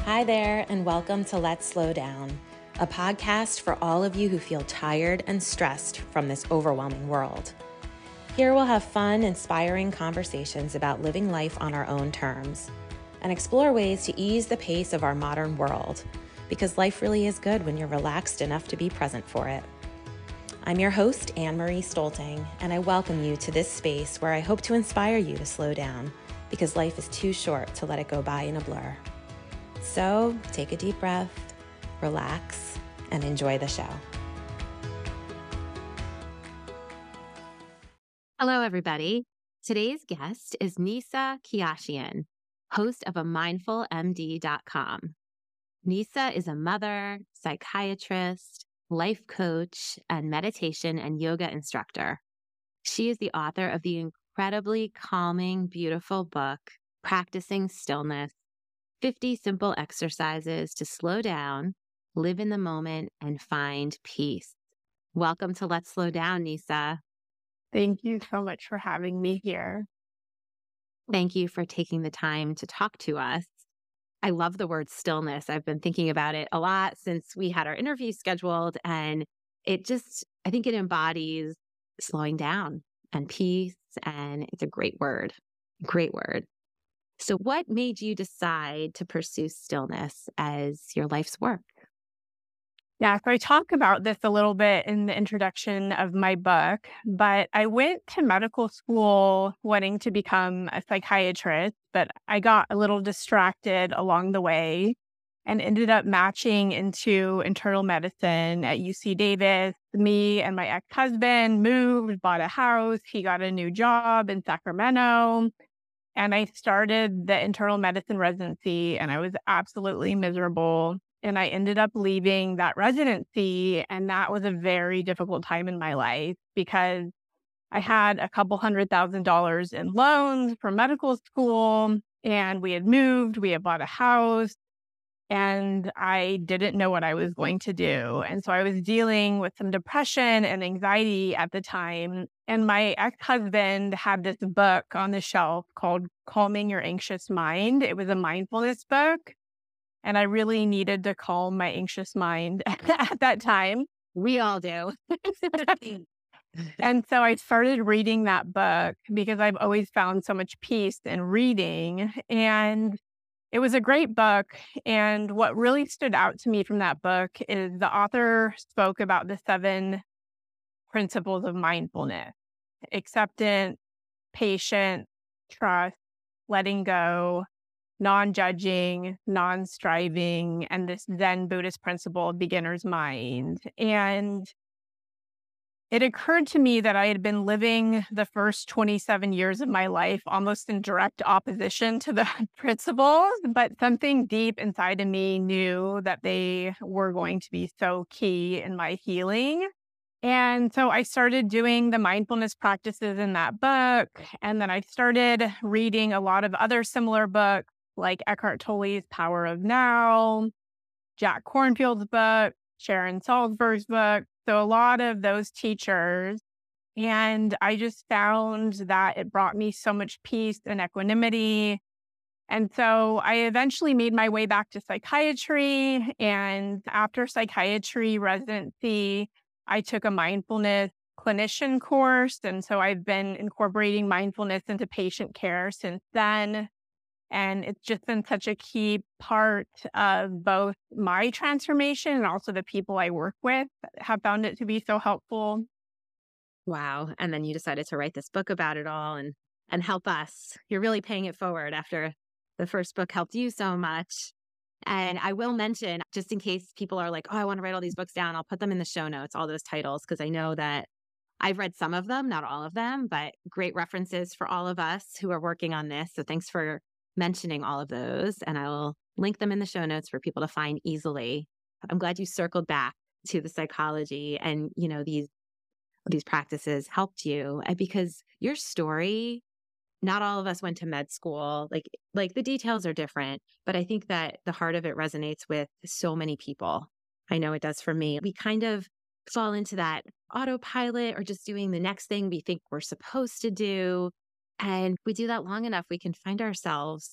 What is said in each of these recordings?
Hi there, and welcome to Let's Slow Down, a podcast for all of you who feel tired and stressed from this overwhelming world. Here we'll have fun, inspiring conversations about living life on our own terms and explore ways to ease the pace of our modern world, because life really is good when you're relaxed enough to be present for it. I'm your host, Anne-Marie Stolting, and I welcome you to this space where I hope to inspire you to slow down, because life is too short to let it go by in a blur. So take a deep breath, relax, and enjoy the show. Hello, everybody. Today's guest is Nisa Keyashian, host of AMindfulMD.com. Nisa is a mother, psychiatrist, life coach, and meditation and yoga instructor. She is the author of the incredibly calming, beautiful book, Practicing Stillness: 50 Simple Exercises to Slow Down, Live in the Moment, and Find Peace. Welcome to Let's Slow Down, Nisa. Thank you so much for having me here. Thank you for taking the time to talk to us. I love the word stillness. I've been thinking about it a lot since we had our interview scheduled, and I think it embodies slowing down and peace, and it's a great word. Great word. So what made you decide to pursue stillness as your life's work? Yeah, so I talk about this a little bit in the introduction of my book, but I went to medical school wanting to become a psychiatrist, but I got a little distracted along the way and ended up matching into internal medicine at UC Davis. Me and my ex-husband moved, bought a house. He got a new job in Sacramento. And I started the internal medicine residency, and I was absolutely miserable. And I ended up leaving that residency. And that was a very difficult time in my life because I had a couple $100,000 in loans from medical school, and we had moved, we had bought a house, and I didn't know what I was going to do. And so I was dealing with some depression and anxiety at the time. And my ex-husband had this book on the shelf called Calming Your Anxious Mind. It was a mindfulness book. And I really needed to calm my anxious mind at that time. We all do. And so I started reading that book because I've always found so much peace in reading. And it was a great book. And what really stood out to me from that book is the author spoke about the 7 principles of mindfulness: acceptance, patience, trust, letting go, non-judging, non-striving, and this Zen Buddhist principle of beginner's mind. And it occurred to me that I had been living the first 27 years of my life almost in direct opposition to the principles, but something deep inside of me knew that they were going to be so key in my healing. And so I started doing the mindfulness practices in that book. And then I started reading a lot of other similar books like Eckhart Tolle's Power of Now, Jack Kornfield's book, Sharon Salzberg's book. So a lot of those teachers. And I just found that it brought me so much peace and equanimity. And so I eventually made my way back to psychiatry. And after psychiatry residency, I took a mindfulness clinician course. And so I've been incorporating mindfulness into patient care since then. And it's just been such a key part of both my transformation and also the people I work with have found it to be so helpful. Wow. And then you decided to write this book about it all and help us. You're really paying it forward after the first book helped you so much. And I will mention, just in case people are like, oh, I want to write all these books down, I'll put them in the show notes, all those titles, because I know that I've read some of them, not all of them, but great references for all of us who are working on this. So thanks for mentioning all of those. And I will link them in the show notes for people to find easily. I'm glad you circled back to the psychology and, these practices helped you, because your story, not all of us went to med school. Like the details are different, but I think that the heart of it resonates with so many people. I know it does for me. We kind of fall into that autopilot or just doing the next thing we think we're supposed to do. And if we do that long enough, we can find ourselves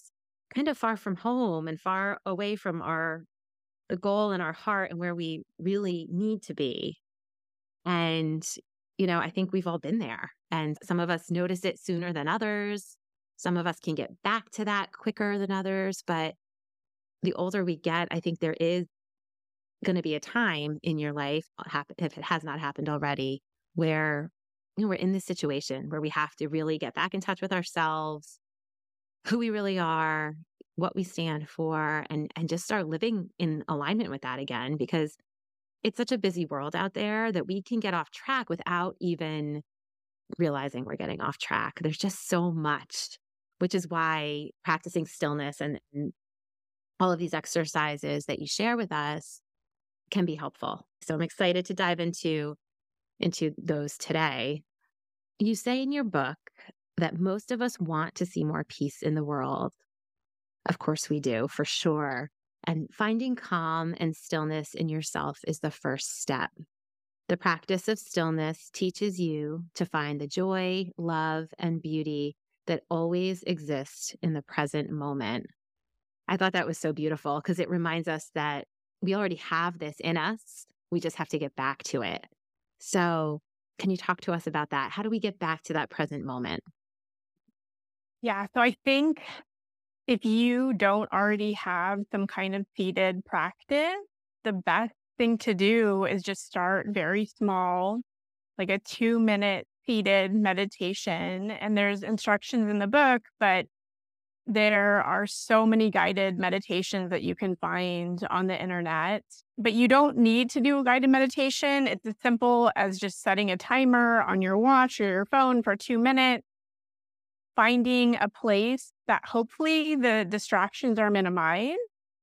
kind of far from home and far away from the goal in our heart and where we really need to be. And, I think we've all been there. And some of us notice it sooner than others. Some of us can get back to that quicker than others. But the older we get, I think there is going to be a time in your life, if it has not happened already, where we're in this situation where we have to really get back in touch with ourselves, who we really are, what we stand for, and just start living in alignment with that again, because it's such a busy world out there that we can get off track without even realizing we're getting off track. There's just so much, which is why practicing stillness and all of these exercises that you share with us can be helpful. So I'm excited to dive into those today. You say in your book that most of us want to see more peace in the world. Of course we do, for sure. And finding calm and stillness in yourself is the first step. The practice of stillness teaches you to find the joy, love, and beauty that always exist in the present moment. I thought that was so beautiful because it reminds us that we already have this in us. We just have to get back to it. So, can you talk to us about that? How do we get back to that present moment? Yeah. So I think if you don't already have some kind of seated practice, the best thing to do is just start very small, like a 2-minute seated meditation. And there's instructions in the book, but there are so many guided meditations that you can find on the internet. But you don't need to do a guided meditation. It's as simple as just setting a timer on your watch or your phone for 2 minutes, finding a place that hopefully the distractions are minimized.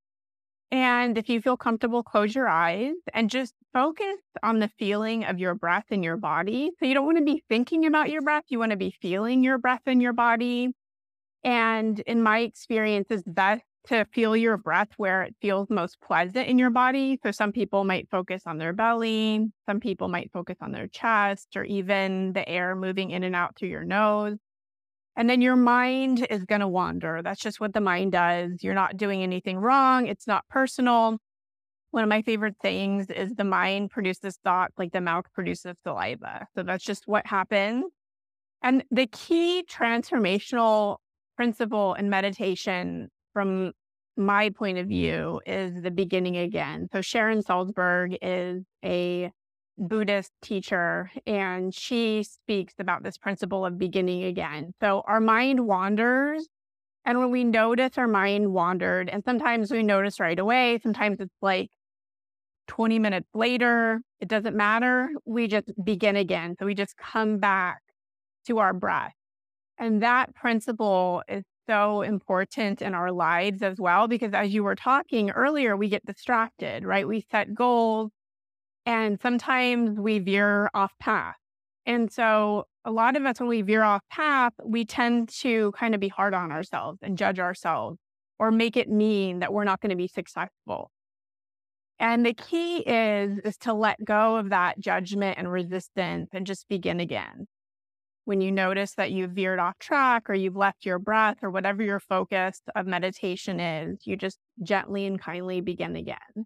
And if you feel comfortable, close your eyes and just focus on the feeling of your breath in your body. So you don't want to be thinking about your breath. You want to be feeling your breath in your body. And in my experience, it's best to feel your breath where it feels most pleasant in your body. So some people might focus on their belly. Some people might focus on their chest or even the air moving in and out through your nose. And then your mind is going to wander. That's just what the mind does. You're not doing anything wrong. It's not personal. One of my favorite sayings is the mind produces thought like the mouth produces saliva. So that's just what happens. And the key transformational principle in meditation, from my point of view, is the beginning again. So Sharon Salzberg is a Buddhist teacher, and she speaks about this principle of beginning again. So our mind wanders, and when we notice our mind wandered, and sometimes we notice right away, sometimes it's like 20 minutes later, it doesn't matter. We just begin again. So we just come back to our breath. And that principle is so important in our lives as well, because as you were talking earlier, we get distracted, right? We set goals and sometimes we veer off path. And so a lot of us, when we veer off path, we tend to kind of be hard on ourselves and judge ourselves or make it mean that we're not going to be successful. And the key is to let go of that judgment and resistance and just begin again. When you notice that you've veered off track or you've left your breath or whatever your focus of meditation is, you just gently and kindly begin again.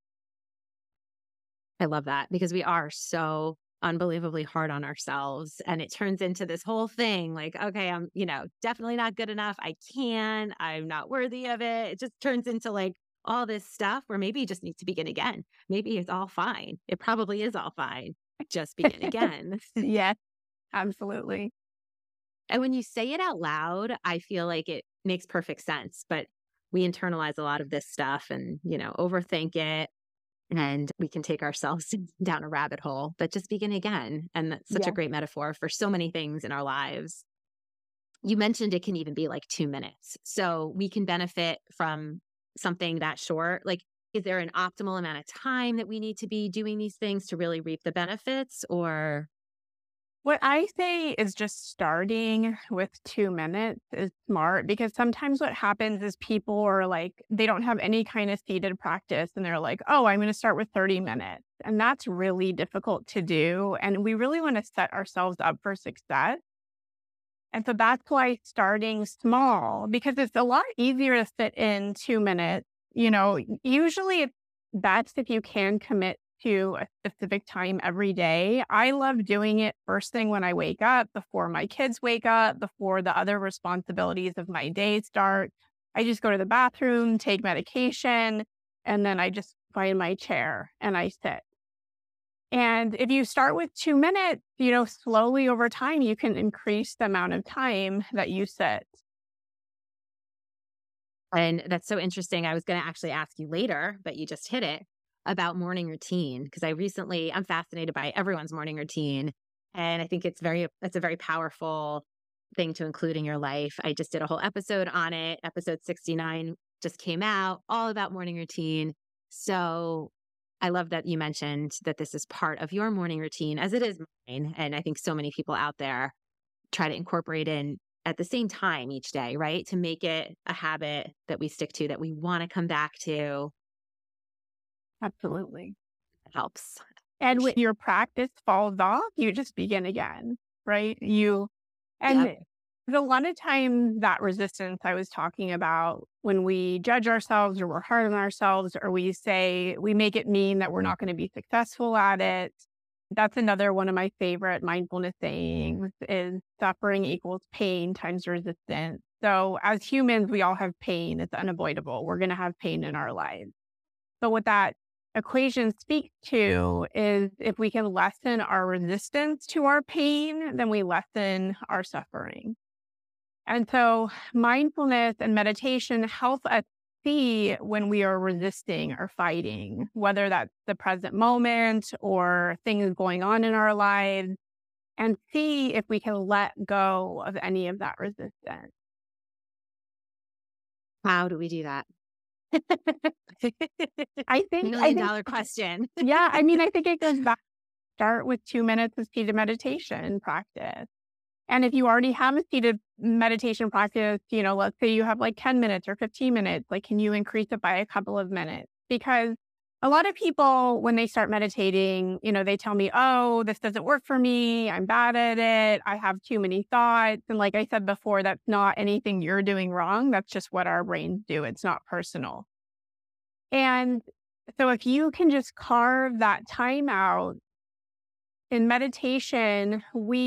I love that because we are so unbelievably hard on ourselves, and it turns into this whole thing like, okay, I'm, definitely not good enough. I'm not worthy of it. It just turns into like all this stuff where maybe you just need to begin again. Maybe it's all fine. It probably is all fine. Just begin again. Yes, absolutely. And when you say it out loud, I feel like it makes perfect sense, but we internalize a lot of this stuff and, overthink it. And we can take ourselves down a rabbit hole, but just begin again. And that's such a great metaphor for so many things in our lives. You mentioned it can even be like 2 minutes. So we can benefit from something that short. Like, is there an optimal amount of time that we need to be doing these things to really reap the benefits? Or what I say is just starting with 2 minutes is smart, because sometimes what happens is people are like, they don't have any kind of seated practice and they're like, oh, I'm going to start with 30 minutes. And that's really difficult to do. And we really want to set ourselves up for success. And so that's why starting small, because it's a lot easier to fit in 2 minutes. Usually it's best if you can commit to a specific time every day. I love doing it first thing when I wake up, before my kids wake up, before the other responsibilities of my day start. I just go to the bathroom, take medication, and then I just find my chair and I sit. And if you start with 2 minutes, slowly over time, you can increase the amount of time that you sit. And that's so interesting. I was going to actually ask you later, but you just hit it about morning routine because I'm fascinated by everyone's morning routine. And I think it's a very powerful thing to include in your life. I just did a whole episode on it. Episode 69 just came out, all about morning routine. So I love that you mentioned that this is part of your morning routine as it is mine. And I think so many people out there try to incorporate in at the same time each day, right? To make it a habit that we stick to, that we want to come back to. Absolutely. It helps. And when your practice falls off, you just begin again, right? And Yep. there's a lot of times that resistance I was talking about when we judge ourselves or we're hard on ourselves, or we make it mean that we're not going to be successful at it. That's another one of my favorite mindfulness sayings is suffering equals pain times resistance. So as humans, we all have pain. It's unavoidable. We're going to have pain in our lives. But what that equation speaks to is if we can lessen our resistance to our pain, then we lessen our suffering. And so mindfulness and meditation help us see when we are resisting or fighting, whether that's the present moment or things going on in our lives, and see if we can let go of any of that resistance. How do we do that? I Million think, dollar question. yeah, I think it goes back. Start with 2 minutes of seated meditation practice. And if you already have a seated meditation practice, let's say you have like 10 minutes or 15 minutes, like, can you increase it by a couple of minutes? Because a lot of people, when they start meditating, they tell me, oh, this doesn't work for me. I'm bad at it. I have too many thoughts. And like I said before, that's not anything you're doing wrong. That's just what our brains do. It's not personal. And so if you can just carve that time out in meditation,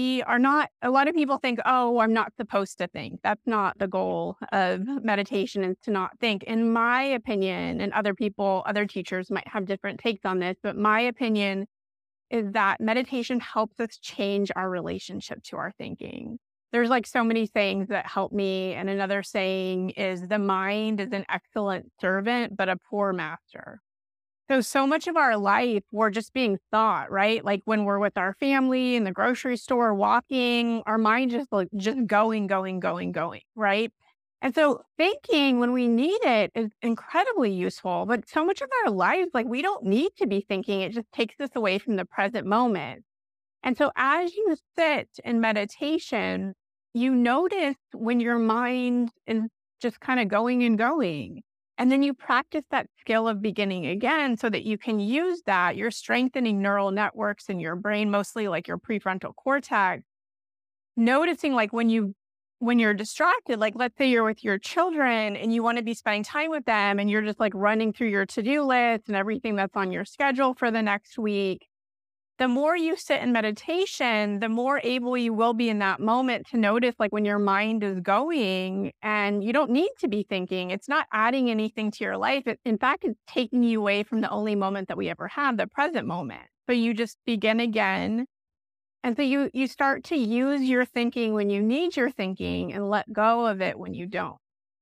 a lot of people think, oh, I'm not supposed to think. That's not the goal of meditation, is to not think. In my opinion, and other teachers might have different takes on this, but my opinion is that meditation helps us change our relationship to our thinking. There's like so many sayings that help me. And another saying is the mind is an excellent servant, but a poor master. So much of our life, we're just being thought, right? Like when we're with our family in the grocery store, walking, our mind just going, going, going, going, right? And so thinking when we need it is incredibly useful. But so much of our lives, like we don't need to be thinking. It just takes us away from the present moment. And so as you sit in meditation, you notice when your mind is just kind of going and going. And then you practice that skill of beginning again so that you can use that. You're strengthening neural networks in your brain, mostly like your prefrontal cortex. Noticing like when you're distracted, like let's say you're with your children and you want to be spending time with them and you're just like running through your to-do list and everything that's on your schedule for the next week. The more you sit in meditation, the more able you will be in that moment to notice like when your mind is going, and you don't need to be thinking. It's not adding anything to your life. In fact, it's taking you away from the only moment that we ever have, the present moment. So you just begin again. And so you start to use your thinking when you need your thinking and let go of it when you don't.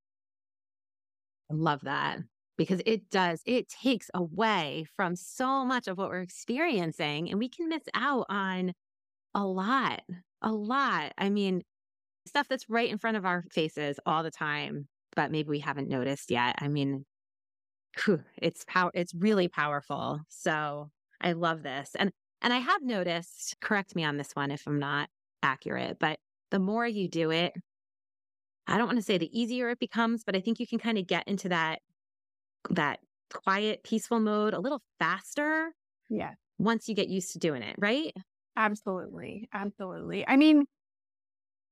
I love that because it takes away from so much of what we're experiencing and we can miss out on a lot, a lot. I mean, stuff that's right in front of our faces all the time, but maybe we haven't noticed yet. I mean, it's really powerful. So I love this. And I have noticed, correct me on this one if I'm not accurate, but the more you do it, I don't want to say the easier it becomes, but I think you can kind of get into that quiet, peaceful mode a little faster Yeah, once you get used to doing it, right? absolutely. Absolutely.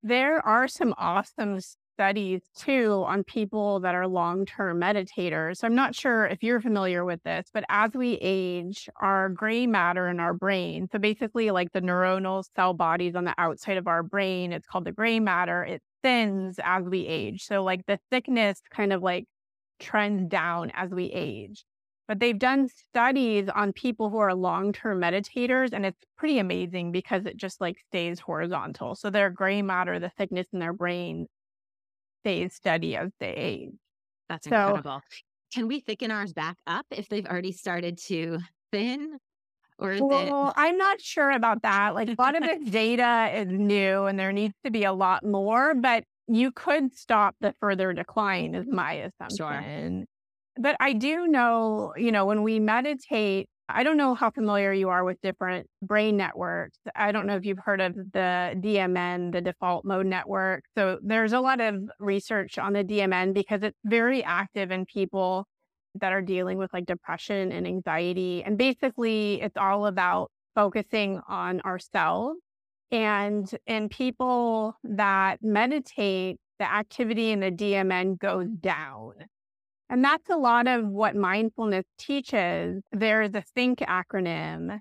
There are some awesome studies too on people that are long-term meditators. So I'm not sure if you're familiar with this, but as we age, our gray matter in our brain, so basically like the neuronal cell bodies on the outside of our brain, it's called the gray matter, it thins as we age. So like the thickness kind of like trends down as we age. But they've done studies on people who are long-term meditators, and it's pretty amazing because it just like stays horizontal. So their gray matter, the thickness in their brain stays steady as they age. That's So, incredible. Can we thicken ours back up if they've already started to thin? Or is it well, I'm not sure about that. Like a lot of this data is new and there needs to be a lot more, but you could stop the further decline, is my sure? assumption. But I do know, when we meditate, I don't know how familiar you are with different brain networks. I don't know if you've heard of the DMN, the default mode network. So there's a lot of research on the DMN because it's very active in people that are dealing with like depression and anxiety. And basically, it's all about focusing on ourselves. And in people that meditate, the activity in the DMN goes down. And that's a lot of what mindfulness teaches. There's a THINK acronym.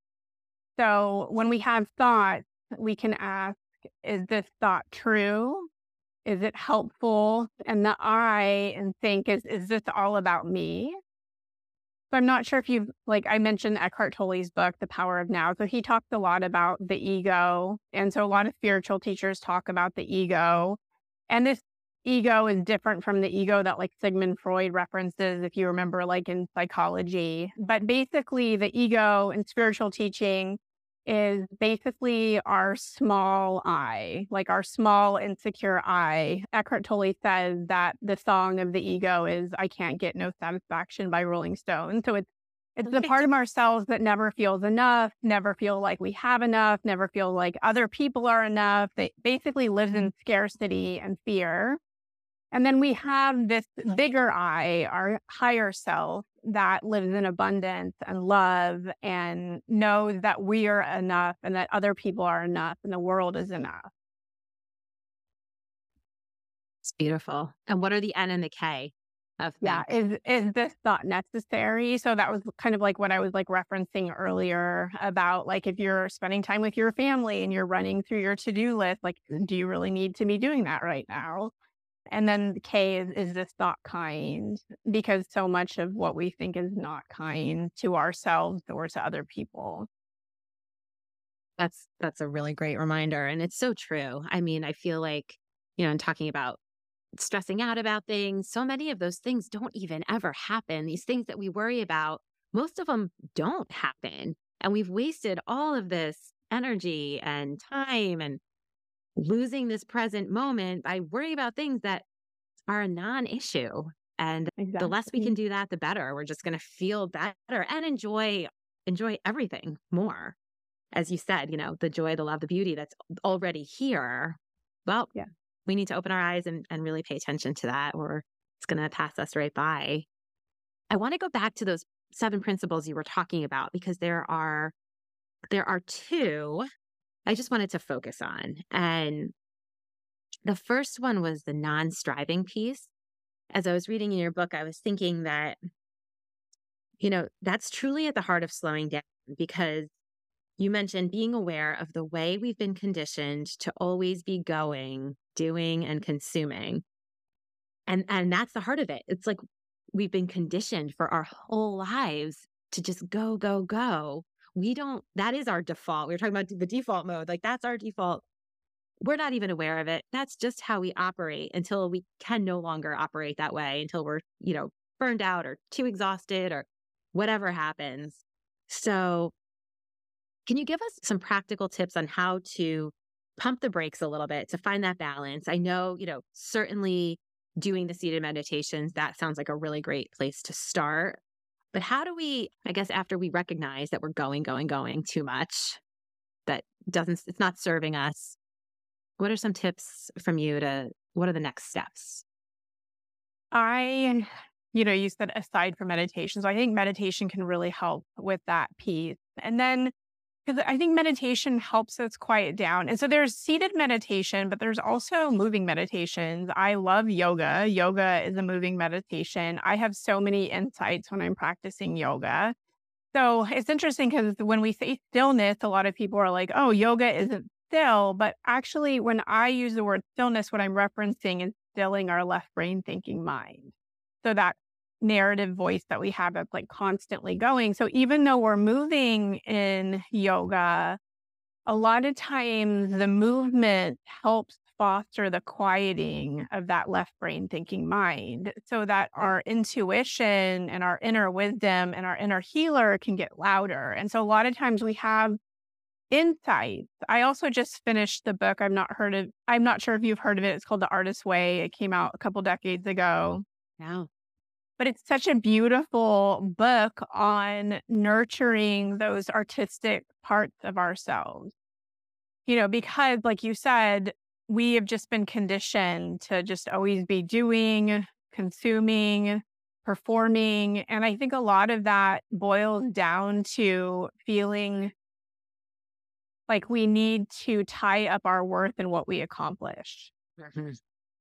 So when we have thoughts, we can ask, is this thought true? Is it helpful? And the I in THINK is this all about me? So I'm not sure if you've, like I mentioned Eckhart Tolle's book, The Power of Now. So he talks a lot about the ego. And so a lot of spiritual teachers talk about the ego. And this ego is different from the ego that like Sigmund Freud references, if you remember, like in psychology. But basically, the ego in spiritual teaching is basically our small I, like our small, insecure I. Eckhart Tolle says that the song of the ego is I Can't Get No Satisfaction by Rolling Stone. So it's the part of ourselves that never feels enough, never feel like we have enough, never feel like other people are enough. They basically lives in scarcity and fear. And then we have this bigger I, our higher self, that lives in abundance and love and knows that we are enough and that other people are enough and the world is enough. It's beautiful. And what are the N and the K of Yeah. think? Is this thought necessary? So that was kind of like what I was like referencing earlier about like if you're spending time with your family and you're running through your to-do list, like, do you really need to be doing that right now? And then the K is this thought kind? Because so much of what we think is not kind to ourselves or to other people. That's a really great reminder. And it's so true. I mean, I feel like, in talking about stressing out about things, so many of those things don't even ever happen. These things that we worry about, most of them don't happen. And we've wasted all of this energy and time and losing this present moment by worrying about things that are a non-issue. And the less we can Exactly. do that, the better. We're just going to feel better and enjoy everything more. As you said, the joy, the love, the beauty that's already here. Well, Yeah. we need to open our eyes and really pay attention to that, or it's going to pass us right by. I want to go back to those 7 principles you were talking about because there are 2 I just wanted to focus on. And the first one was the non-striving piece. As I was reading in your book, I was thinking that, that's truly at the heart of slowing down because you mentioned being aware of the way we've been conditioned to always be going, doing, and consuming. And that's the heart of it. It's like we've been conditioned for our whole lives to just go, go, go. That is our default. We were talking about the default mode. Like that's our default. We're not even aware of it. That's just how we operate until we can no longer operate that way, until we're, burned out or too exhausted or whatever happens. So, can you give us some practical tips on how to pump the brakes a little bit to find that balance? I know, certainly doing the seated meditations, that sounds like a really great place to start. But how do we, I guess, after we recognize that we're going, going, going too much, it's not serving us, what are some tips from you what are the next steps? You said aside from meditation. So I think meditation can really help with that piece. And then Because I think meditation helps us quiet down. And so there's seated meditation, but there's also moving meditations. I love yoga. Yoga is a moving meditation. I have so many insights when I'm practicing yoga. So it's interesting because when we say stillness, a lot of people are like, oh, yoga isn't still. But actually, when I use the word stillness, what I'm referencing is stilling our left brain thinking mind. So that narrative voice that we have that's like constantly going. So even though we're moving in yoga, a lot of times the movement helps foster the quieting of that left brain thinking mind so that our intuition and our inner wisdom and our inner healer can get louder. And so a lot of times we have insights. I also just finished the book. I'm not sure if you've heard of it. It's called The Artist's Way. It came out a couple decades ago. Wow. But it's such a beautiful book on nurturing those artistic parts of ourselves. Because like you said, we have just been conditioned to just always be doing, consuming, performing. And I think a lot of that boils down to feeling like we need to tie up our worth in what we accomplish. Mhm.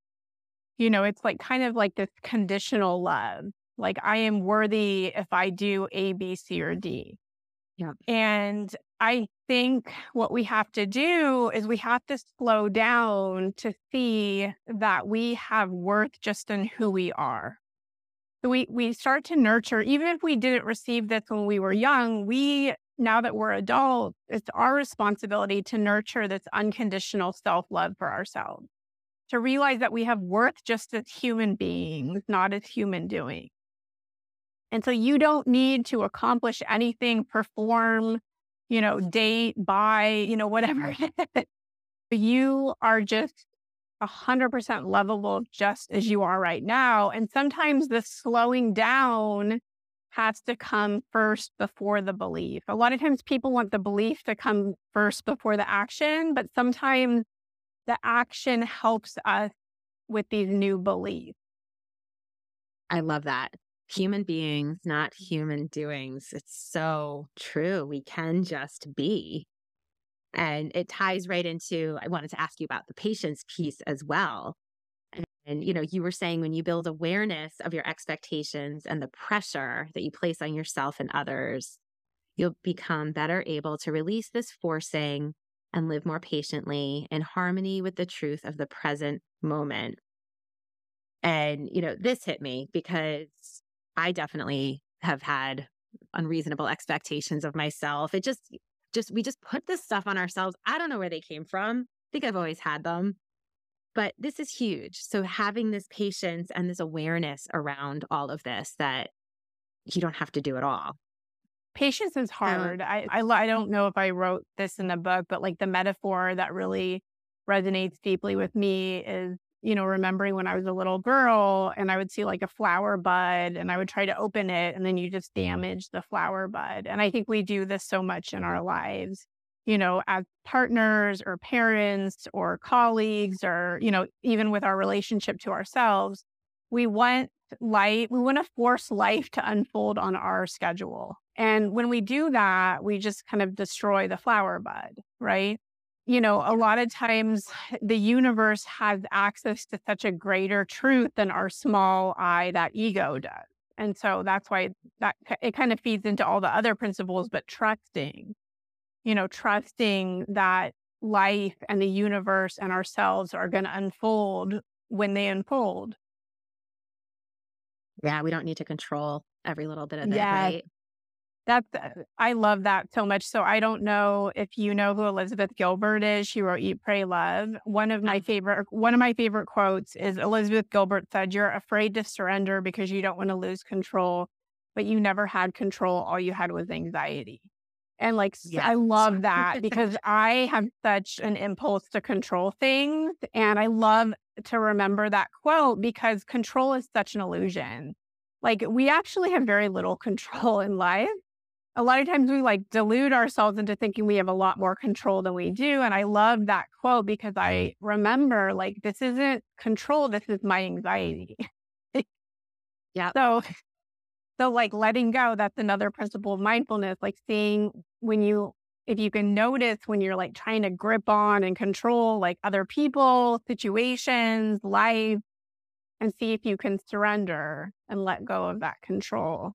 It's like kind of like this conditional love. Like I am worthy if I do A, B, C, or D. Yeah. And I think what we have to do is we have to slow down to see that we have worth just in who we are. So we start to nurture, even if we didn't receive this when we were young, now that we're adults, it's our responsibility to nurture this unconditional self-love for ourselves. To realize that we have worth just as human beings, not as human doing. And so you don't need to accomplish anything, perform, date, buy, whatever. You are just 100% lovable just as you are right now. And sometimes the slowing down has to come first before the belief. A lot of times people want the belief to come first before the action, but sometimes the action helps us with these new beliefs. I love that. Human beings, not human doings. It's so true. We can just be. And it ties right into, I wanted to ask you about the patience piece as well. And you were saying when you build awareness of your expectations and the pressure that you place on yourself and others, you'll become better able to release this forcing and live more patiently in harmony with the truth of the present moment. And, this hit me because I definitely have had unreasonable expectations of myself. We just put this stuff on ourselves. I don't know where they came from. I think I've always had them, but this is huge. So having this patience and this awareness around all of this, that you don't have to do it all. Patience is hard. I don't know if I wrote this in the book, but like the metaphor that really resonates deeply with me is, remembering when I was a little girl and I would see like a flower bud and I would try to open it and then you just damage the flower bud. And I think we do this so much in our lives, as partners or parents or colleagues or, even with our relationship to ourselves. We want to force life to unfold on our schedule. And when we do that, we just kind of destroy the flower bud, right? A lot of times the universe has access to such a greater truth than our small I, that ego does. And so that's why that it kind of feeds into all the other principles, but trusting that life and the universe and ourselves are going to unfold when they unfold. Yeah, we don't need to control every little bit of it, Yeah. right? I love that so much. So I don't know if you know who Elizabeth Gilbert is. She wrote Eat, Pray, Love. One of my favorite quotes is Elizabeth Gilbert said, "You're afraid to surrender because you don't want to lose control, but you never had control. All you had was anxiety." And Yeah. I love that because I have such an impulse to control things. And I love to remember that quote because control is such an illusion. Like we actually have very little control in life. A lot of times we delude ourselves into thinking we have a lot more control than we do. And I love that quote because I remember this isn't control, this is my anxiety. Yeah. So letting go, that's another principle of mindfulness, seeing when you if you can notice when you're like trying to grip on and control like other people, situations, life, and see if you can surrender and let go of that control.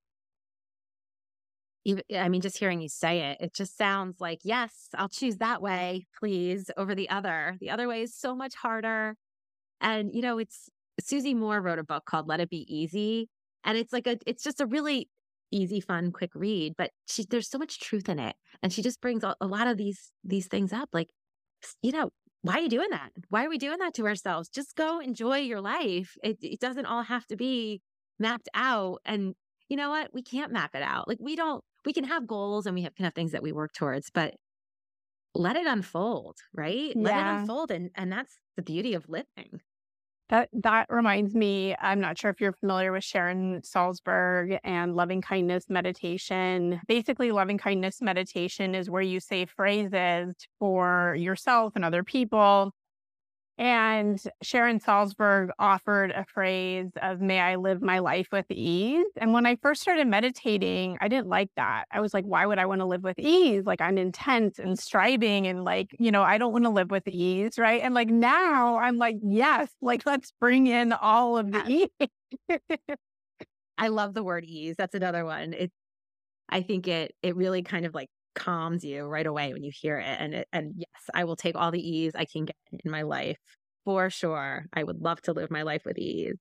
I mean, just hearing you say it, it just sounds like, yes, I'll choose that way, please, over the other. The other way is so much harder. And, it's Susie Moore wrote a book called Let It Be Easy. And it's just a really easy, fun, quick read, but there's so much truth in it. And she just brings a lot of these things up. Like, why are you doing that? Why are we doing that to ourselves? Just go enjoy your life. It doesn't all have to be mapped out. And you know what? We can't map it out. Like we can have goals and can have things that we work towards, but let it unfold, right? Let it Yeah. unfold. And that's the beauty of living. That reminds me, I'm not sure if you're familiar with Sharon Salzberg and loving kindness meditation. Basically, loving kindness meditation is where you say phrases for yourself and other people. And Sharon Salzberg offered a phrase of, may I live my life with ease. And when I first started meditating, I didn't like that. I was like, why would I want to live with ease? Like, I'm intense and striving and like, I don't want to live with ease. Right. And like now I'm like, yes, like, let's bring in all of the Yes. ease. I love the word ease. That's another one. I think it really kind of like calms you right away when you hear it. And yes, I will take all the ease I can get in my life for sure. I would love to live my life with ease.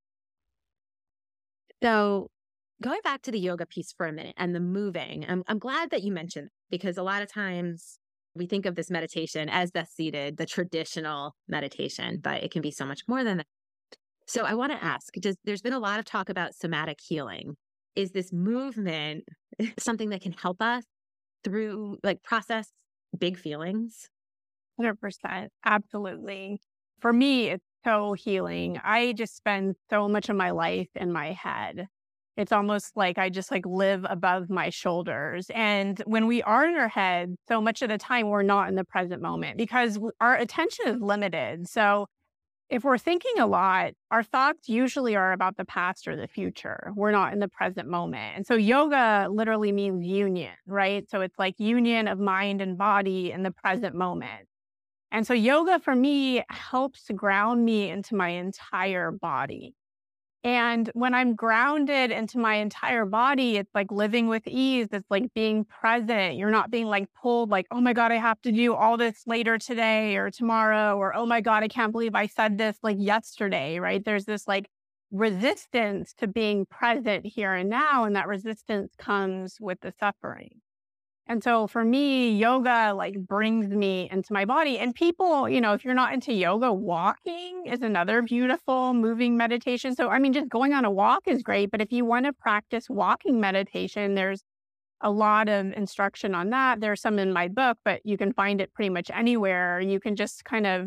So going back to the yoga piece for a minute and the moving, I'm glad that you mentioned it, because a lot of times we think of this meditation as best seated, the traditional meditation, but it can be so much more than that. So I want to ask, there's been a lot of talk about somatic healing. Is this movement something that can help us through like process big feelings? 100%. Absolutely. For me, it's so healing. I just spend so much of my life in my head. It's almost like I just like live above my shoulders. And when we are in our head, so much of the time we're not in the present moment because our attention is limited. So if we're thinking a lot, our thoughts usually are about the past or the future. We're not in the present moment. And so yoga literally means union, right? So it's like union of mind and body in the present moment. And so yoga for me helps ground me into my entire body. And when I'm grounded into my entire body, it's like living with ease. It's like being present. You're not being like pulled like, oh my God, I have to do all this later today or tomorrow, or oh my God, I can't believe I said this like yesterday, right? There's this like resistance to being present here and now. And that resistance comes with the suffering. And so for me, yoga like brings me into my body. And people, if you're not into yoga, walking is another beautiful moving meditation. So, I mean, just going on a walk is great. But if you want to practice walking meditation, there's a lot of instruction on that. There's some in my book, but you can find it pretty much anywhere. You can just kind of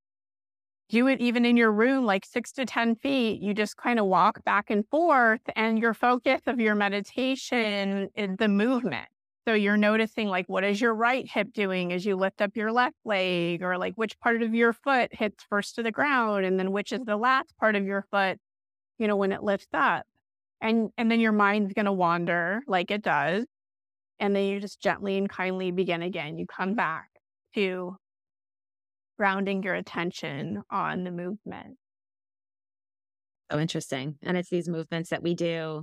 do it even in your room, like 6 to 10 feet. You just kind of walk back and forth, and your focus of your meditation is the movement. So you're noticing like, what is your right hip doing as you lift up your left leg, or like which part of your foot hits first to the ground, and then which is the last part of your foot, when it lifts up. And then your mind's going to wander like it does. And then you just gently and kindly begin again. You come back to grounding your attention on the movement. So interesting. And it's these movements that we do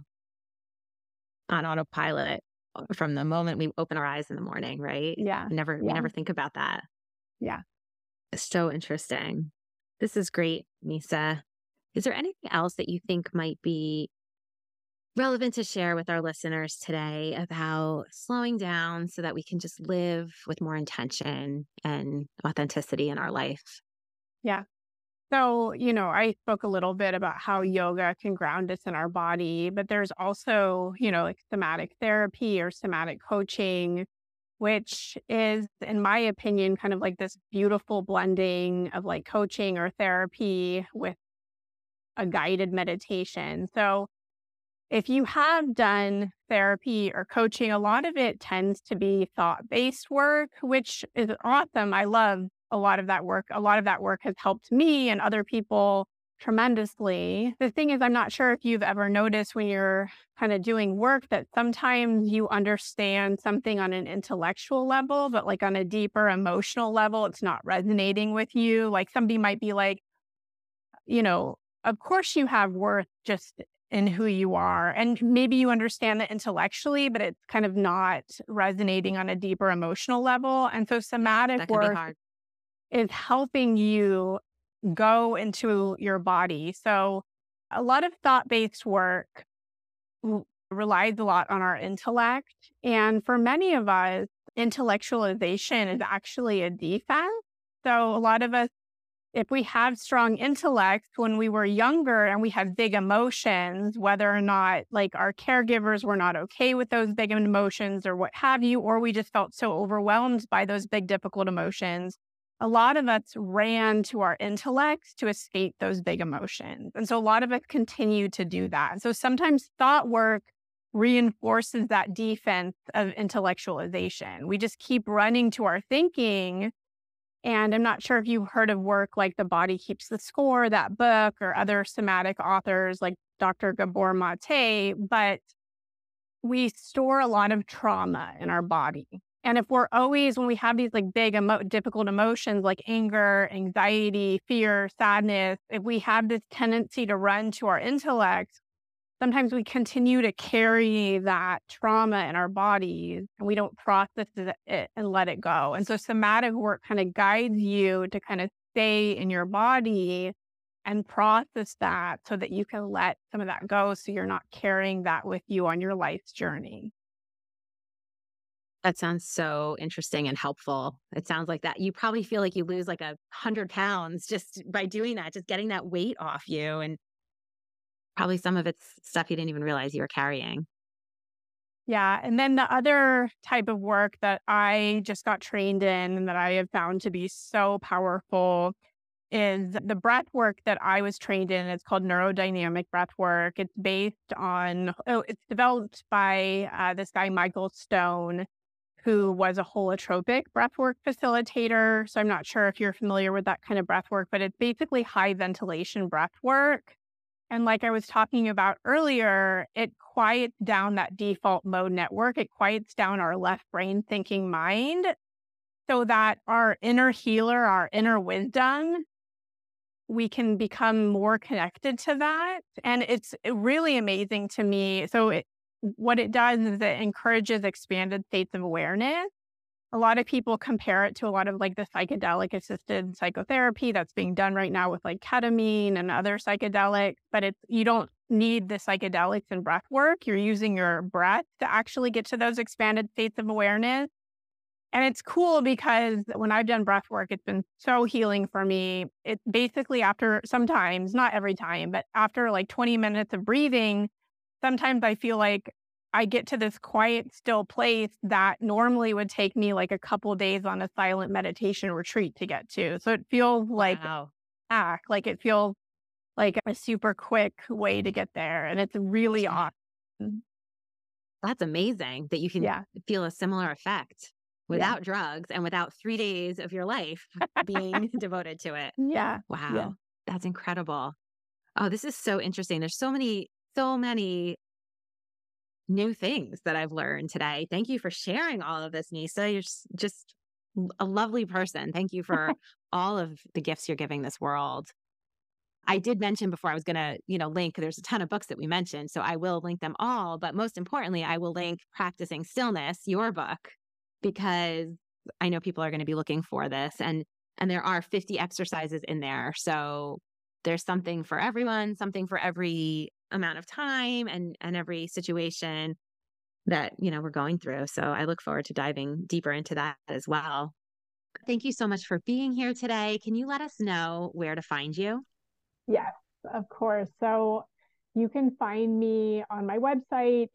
on autopilot from the moment we open our eyes in the morning, right? Yeah. We never think about that. Yeah. So interesting. This is great, Nisa. Is there anything else that you think might be relevant to share with our listeners today about slowing down so that we can just live with more intention and authenticity in our life? Yeah. So, I spoke a little bit about how yoga can ground us in our body, but there's also, like somatic therapy or somatic coaching, which is, in my opinion, kind of like this beautiful blending of like coaching or therapy with a guided meditation. So, if you have done therapy or coaching, a lot of it tends to be thought-based work, which is awesome. I love a lot of that work. A lot of that work has helped me and other people tremendously. The thing is, I'm not sure if you've ever noticed when you're kind of doing work that sometimes you understand something on an intellectual level, but like on a deeper emotional level, it's not resonating with you. Like somebody might be like, of course you have worth just in who you are. And maybe you understand that intellectually, but it's kind of not resonating on a deeper emotional level. And so somatic That can be work hard. is helping you go into your body. So a lot of thought-based work relies a lot on our intellect. And for many of us, intellectualization is actually a defense. So a lot of us, if we have strong intellect when we were younger and we had big emotions, whether or not like our caregivers were not okay with those big emotions or what have you, or we just felt so overwhelmed by those big, difficult emotions, a lot of us ran to our intellect to escape those big emotions. And so a lot of us continue to do that. So sometimes thought work reinforces that defense of intellectualization. We just keep running to our thinking. And I'm not sure if you've heard of work like The Body Keeps the Score, that book, or other somatic authors like Dr. Gabor Mate, but we store a lot of trauma in our body. And if we're always, when we have these like big, difficult emotions like anger, anxiety, fear, sadness, if we have this tendency to run to our intellect, sometimes we continue to carry that trauma in our bodies and we don't process it and let it go. And so somatic work kind of guides you to kind of stay in your body and process that so that you can let some of that go so you're not carrying that with you on your life's journey. That sounds so interesting and helpful. It sounds like that. You probably feel like you lose like 100 pounds just by doing that, just getting that weight off you. And probably some of it's stuff you didn't even realize you were carrying. Yeah. And then the other type of work that I just got trained in and that I have found to be so powerful is the breath work that I was trained in. It's called neurodynamic breath work. It's it's developed by this guy, Michael Stone, who was a holotropic breathwork facilitator. So I'm not sure if you're familiar with that kind of breath work, but it's basically high ventilation breath work. And like I was talking about earlier, it quiets down that default mode network. It quiets down our left brain thinking mind so that our inner healer, our inner wisdom, we can become more connected to that. And it's really amazing to me. What it does is it encourages expanded states of awareness. A lot of people compare it to a lot of like the psychedelic assisted psychotherapy that's being done right now with like ketamine and other psychedelics, but you don't need the psychedelics and breath work. You're using your breath to actually get to those expanded states of awareness. And it's cool because when I've done breath work, it's been so healing for me. It's basically after sometimes, not every time, but after like 20 minutes of breathing, sometimes I feel like I get to this quiet, still place that normally would take me like a couple of days on a silent meditation retreat to get to. So it feels like Wow. like it feels like a super quick way to get there. And it's really awesome. That's amazing that you can Yeah. feel a similar effect Yeah. without drugs and without 3 days of your life being devoted to it. Yeah. Yeah. Wow. That's incredible. Oh, this is so interesting. There's so many new things that I've learned today. Thank you for sharing all of this, Nisa. You're just a lovely person. Thank you for all of the gifts you're giving this world. I did mention before I was going to, link, there's a ton of books that we mentioned, so I will link them all. But most importantly, I will link Practicing Stillness, your book, because I know people are going to be looking for this. And there are 50 exercises in there. So there's something for everyone, something for every amount of time and every situation that, we're going through. So I look forward to diving deeper into that as well. Thank you so much for being here today. Can you let us know where to find you? Yes, of course. So you can find me on my website,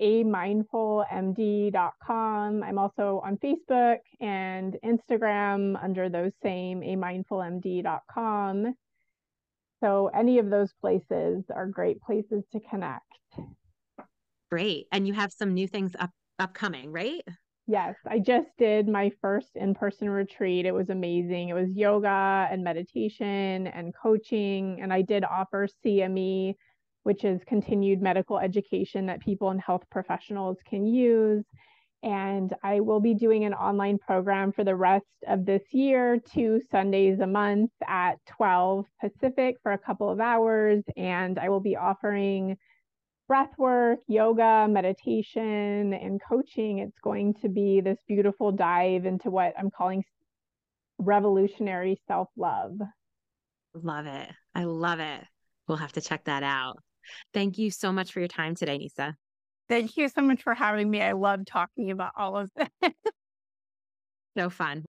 amindfulmd.com. I'm also on Facebook and Instagram under those same amindfulmd.com. So any of those places are great places to connect. Great. And you have some new things upcoming, right? Yes, I just did my first in-person retreat. It was amazing. It was yoga and meditation and coaching. And I did offer CME, which is continued medical education that people and health professionals can use. And I will be doing an online program for the rest of this year, 2 Sundays a month at 12 Pacific for a couple of hours. And I will be offering breath work, yoga, meditation, and coaching. It's going to be this beautiful dive into what I'm calling revolutionary self-love. Love it. I love it. We'll have to check that out. Thank you so much for your time today, Nisa. Thank you so much for having me. I love talking about all of this. So fun.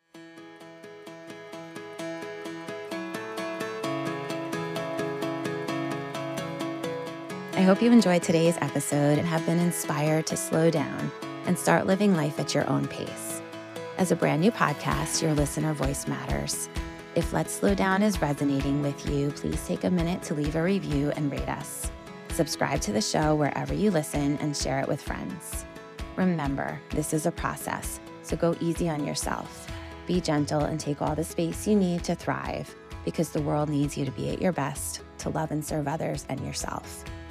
I hope you enjoyed today's episode and have been inspired to slow down and start living life at your own pace. As a brand new podcast, your listener voice matters. If Let's Slow Down is resonating with you, please take a minute to leave a review and rate us. Subscribe to the show wherever you listen and share it with friends. Remember, this is a process, so go easy on yourself. Be gentle and take all the space you need to thrive, because the world needs you to be at your best, to love and serve others and yourself.